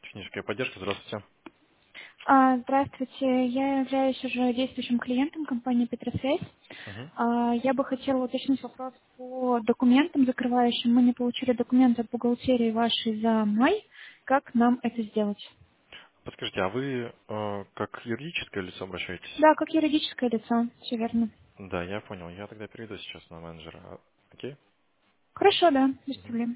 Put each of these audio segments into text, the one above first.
Техническая поддержка, здравствуйте. Здравствуйте, я являюсь уже действующим клиентом компании Петросвязь. Мгм. Я бы хотела уточнить вопрос по документам закрывающим. Мы не получили документы от бухгалтерии вашей за май. Как нам это сделать? Подскажите, а вы как юридическое лицо обращаетесь? Да, как юридическое лицо, все верно. Да, я понял. Я тогда перейду сейчас на менеджера. Окей? Хорошо, да, без Мгм. проблем.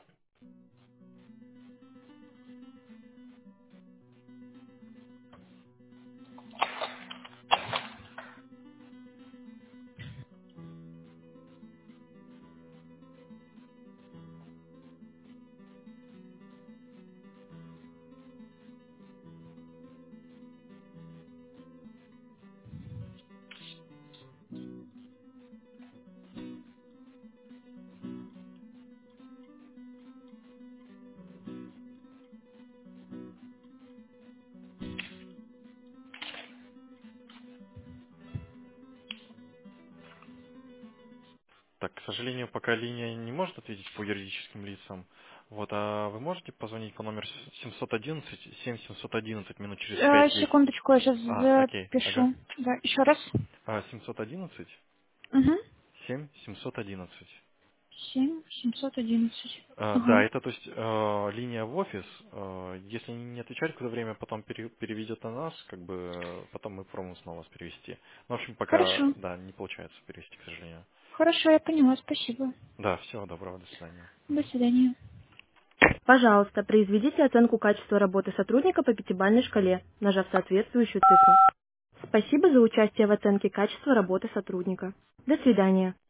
Так, к сожалению, пока линия не может ответить по юридическим лицам. Вот, а вы можете позвонить по номеру 711, 7711 минут через 5-10? Секундочку, я сейчас Окей, ага. запишу. Да, еще раз. 711, Угу. 7711. 7711. Да, Ага. это то есть линия в офис. Если не отвечать какое-то время, потом переведет на нас, как бы потом мы пробуем снова вас перевести. Ну, в общем, пока, Хорошо. да, не получается перевести, к сожалению. Хорошо, я поняла, спасибо. Да, всего доброго, до свидания. До свидания. Пожалуйста, произведите оценку качества работы сотрудника по пятибалльной шкале, нажав соответствующую цифру. Спасибо за участие в оценке качества работы сотрудника. До свидания.